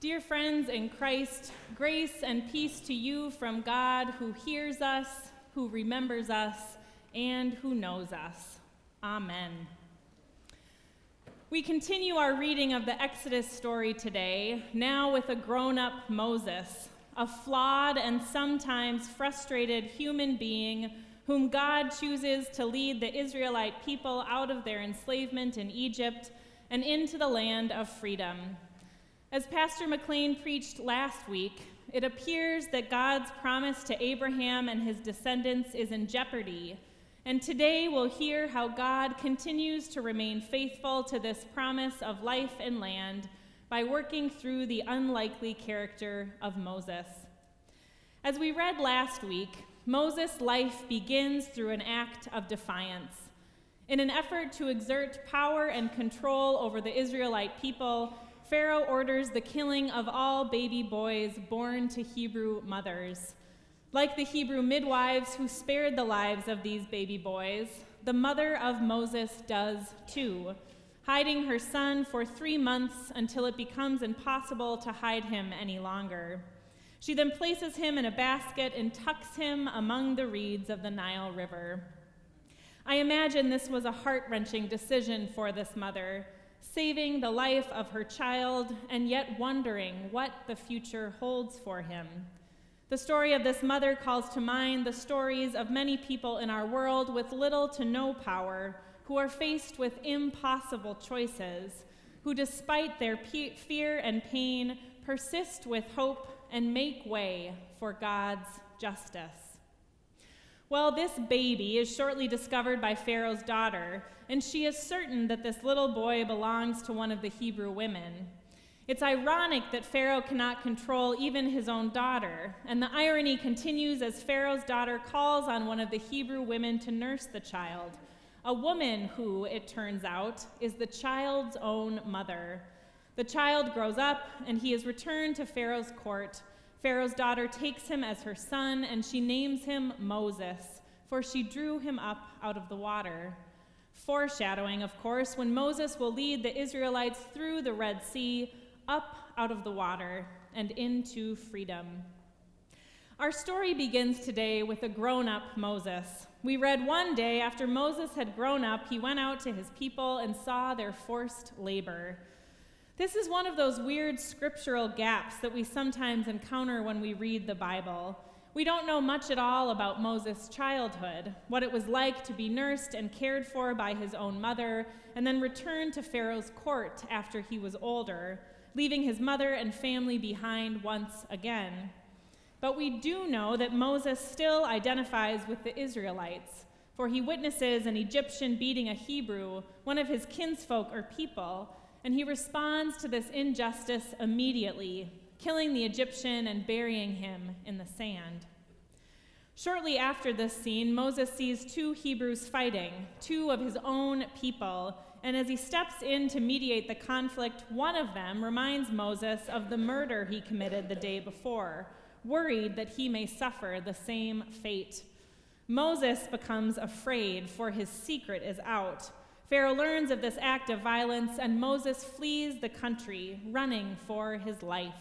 Dear friends in Christ, grace and peace to you from God who hears us, who remembers us, and who knows us. Amen. We continue our reading of the Exodus story today, now with a grown-up Moses, a flawed and sometimes frustrated human being whom God chooses to lead the Israelite people out of their enslavement in Egypt and into the land of freedom. As Pastor McLean preached last week, it appears that God's promise to Abraham and his descendants is in jeopardy, and today we'll hear how God continues to remain faithful to this promise of life and land by working through the unlikely character of Moses. As we read last week, Moses' life begins through an act of defiance. In an effort to exert power and control over the Israelite people, Pharaoh orders the killing of all baby boys born to Hebrew mothers. Like the Hebrew midwives who spared the lives of these baby boys, the mother of Moses does too, hiding her son for 3 months until it becomes impossible to hide him any longer. She then places him in a basket and tucks him among the reeds of the Nile River. I imagine this was a heart-wrenching decision for this mother, saving the life of her child and yet wondering what the future holds for him. The story of this mother calls to mind the stories of many people in our world with little to no power, who are faced with impossible choices, who despite their fear and pain persist with hope and make way for God's justice. Well, this baby is shortly discovered by Pharaoh's daughter, and she is certain that this little boy belongs to one of the Hebrew women. It's ironic that Pharaoh cannot control even his own daughter, and the irony continues as Pharaoh's daughter calls on one of the Hebrew women to nurse the child, a woman who, it turns out, is the child's own mother. The child grows up, and he is returned to Pharaoh's court. Pharaoh's daughter takes him as her son, and she names him Moses, for she drew him up out of the water. Foreshadowing, of course, when Moses will lead the Israelites through the Red Sea, up out of the water, and into freedom. Our story begins today with a grown-up Moses. We read one day after Moses had grown up, he went out to his people and saw their forced labor. This is one of those weird scriptural gaps that we sometimes encounter when we read the Bible. We don't know much at all about Moses' childhood, what it was like to be nursed and cared for by his own mother, and then return to Pharaoh's court after he was older, leaving his mother and family behind once again. But we do know that Moses still identifies with the Israelites, for he witnesses an Egyptian beating a Hebrew, one of his kinsfolk or people, and he responds to this injustice immediately, killing the Egyptian and burying him in the sand. Shortly after this scene, Moses sees 2 Hebrews fighting, 2 of his own people, and as he steps in to mediate the conflict, one of them reminds Moses of the murder he committed the day before, worried that he may suffer the same fate. Moses becomes afraid, for his secret is out. Pharaoh learns of this act of violence, and Moses flees the country, running for his life.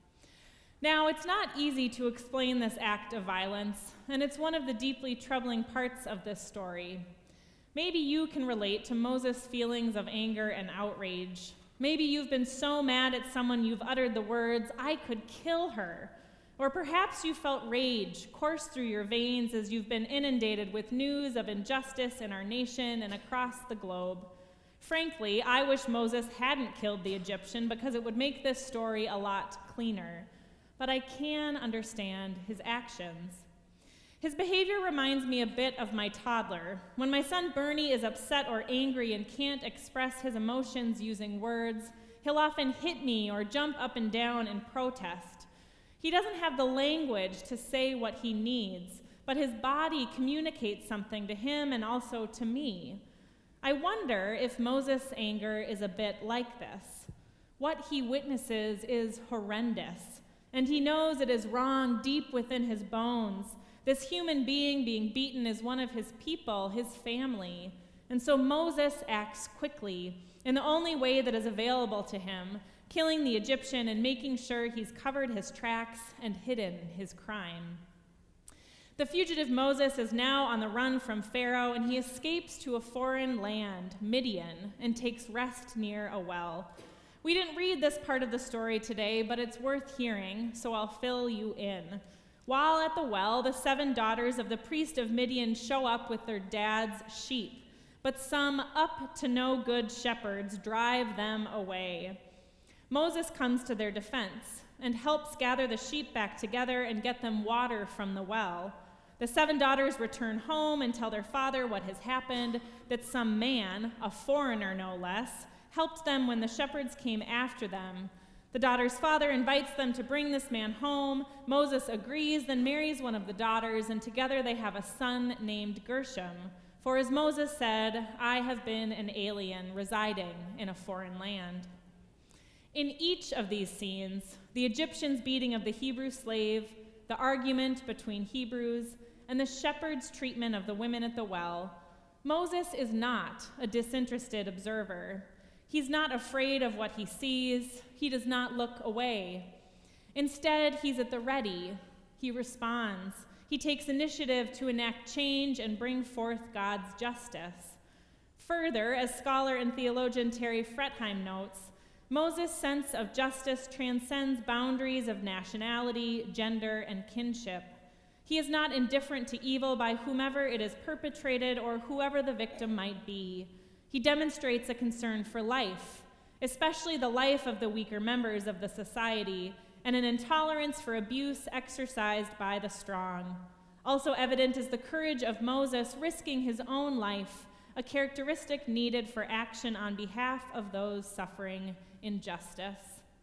Now, it's not easy to explain this act of violence, and it's one of the deeply troubling parts of this story. Maybe you can relate to Moses' feelings of anger and outrage. Maybe you've been so mad at someone you've uttered the words, "I could kill her." Or perhaps you felt rage course through your veins as you've been inundated with news of injustice in our nation and across the globe. Frankly, I wish Moses hadn't killed the Egyptian because it would make this story a lot cleaner. But I can understand his actions. His behavior reminds me a bit of my toddler. When my son Bernie is upset or angry and can't express his emotions using words, he'll often hit me or jump up and down in protest. He doesn't have the language to say what he needs, but his body communicates something to him and also to me. I wonder if Moses' anger is a bit like this. What he witnesses is horrendous, and he knows it is wrong deep within his bones. This human being being beaten is one of his people, his family. And so Moses acts quickly, in the only way that is available to him, killing the Egyptian and making sure he's covered his tracks and hidden his crime. The fugitive Moses is now on the run from Pharaoh, and he escapes to a foreign land, Midian, and takes rest near a well. We didn't read this part of the story today, but it's worth hearing, so I'll fill you in. While at the well, the 7 daughters of the priest of Midian show up with their dad's sheep, but some up-to-no-good shepherds drive them away. Moses comes to their defense and helps gather the sheep back together and get them water from the well. The 7 daughters return home and tell their father what has happened, that some man, a foreigner no less, helped them when the shepherds came after them. The daughter's father invites them to bring this man home. Moses agrees, then marries one of the daughters, and together they have a son named Gershom. For as Moses said, I have been an alien residing in a foreign land. In each of these scenes, the Egyptians' beating of the Hebrew slave, the argument between Hebrews, and the shepherd's treatment of the women at the well, Moses is not a disinterested observer. He's not afraid of what he sees. He does not look away. Instead, he's at the ready. He responds. He takes initiative to enact change and bring forth God's justice. Further, as scholar and theologian Terry Fretheim notes, Moses' sense of justice transcends boundaries of nationality, gender, and kinship. He is not indifferent to evil by whomever it is perpetrated or whoever the victim might be. He demonstrates a concern for life, especially the life of the weaker members of the society, and an intolerance for abuse exercised by the strong. Also evident is the courage of Moses risking his own life, a characteristic needed for action on behalf of those suffering injustice.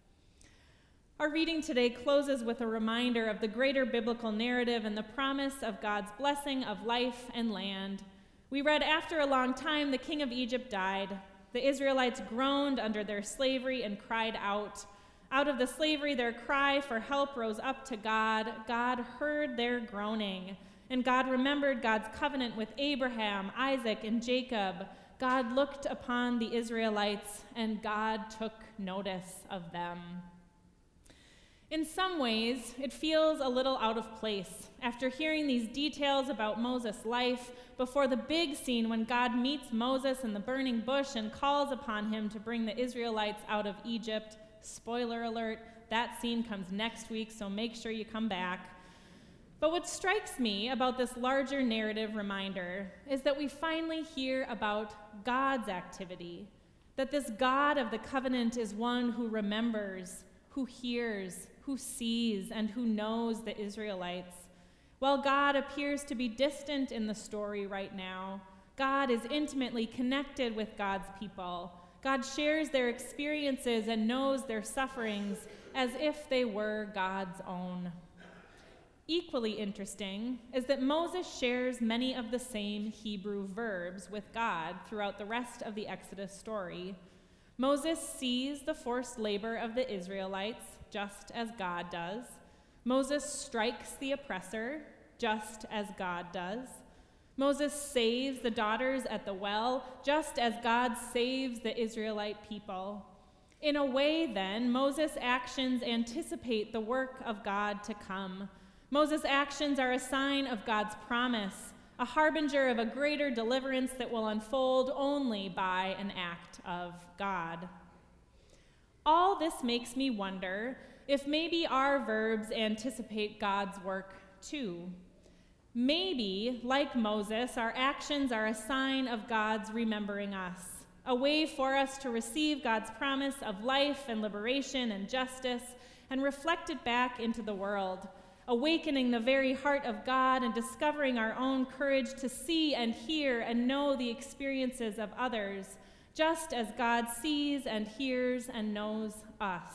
Our reading today closes with a reminder of the greater biblical narrative and the promise of God's blessing of life and land. We read, after a long time, the king of Egypt died. The Israelites groaned under their slavery and cried out. Out of the slavery, their cry for help rose up to God. God heard their groaning, and God remembered God's covenant with Abraham, Isaac, and Jacob. God looked upon the Israelites, and God took notice of them. In some ways, it feels a little out of place after hearing these details about Moses' life before the big scene when God meets Moses in the burning bush and calls upon him to bring the Israelites out of Egypt. Spoiler alert, that scene comes next week, so make sure you come back. But what strikes me about this larger narrative reminder is that we finally hear about God's activity, that this God of the covenant is one who remembers, who hears, who sees, and who knows the Israelites. While God appears to be distant in the story right now, God is intimately connected with God's people. God shares their experiences and knows their sufferings as if they were God's own. Equally interesting is that Moses shares many of the same Hebrew verbs with God throughout the rest of the Exodus story. Moses sees the forced labor of the Israelites, just as God does. Moses strikes the oppressor, just as God does. Moses saves the daughters at the well, just as God saves the Israelite people. In a way, then, Moses' actions anticipate the work of God to come. Moses' actions are a sign of God's promise, a harbinger of a greater deliverance that will unfold only by an act of God. All this makes me wonder if maybe our verbs anticipate God's work too. Maybe, like Moses, our actions are a sign of God's remembering us, a way for us to receive God's promise of life and liberation and justice and reflect it back into the world, awakening the very heart of God and discovering our own courage to see and hear and know the experiences of others, just as God sees and hears and knows us.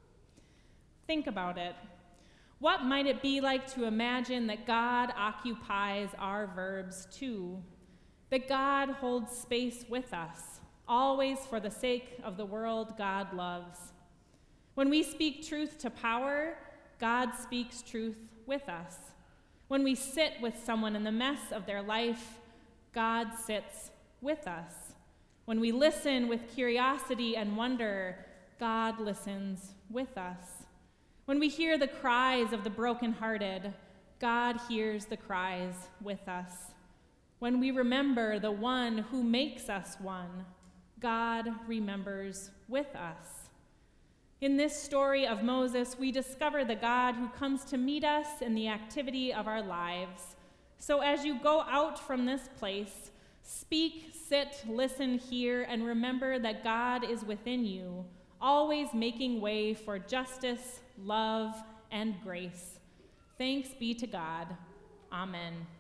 Think about it. What might it be like to imagine that God occupies our verbs too? That God holds space with us, always for the sake of the world God loves. When we speak truth to power, God speaks truth with us. When we sit with someone in the mess of their life, God sits with us. When we listen with curiosity and wonder, God listens with us. When we hear the cries of the brokenhearted, God hears the cries with us. When we remember the one who makes us one, God remembers with us. In this story of Moses, we discover the God who comes to meet us in the activity of our lives. So as you go out from this place, speak, sit, listen, hear, and remember that God is within you, always making way for justice, love, and grace. Thanks be to God. Amen.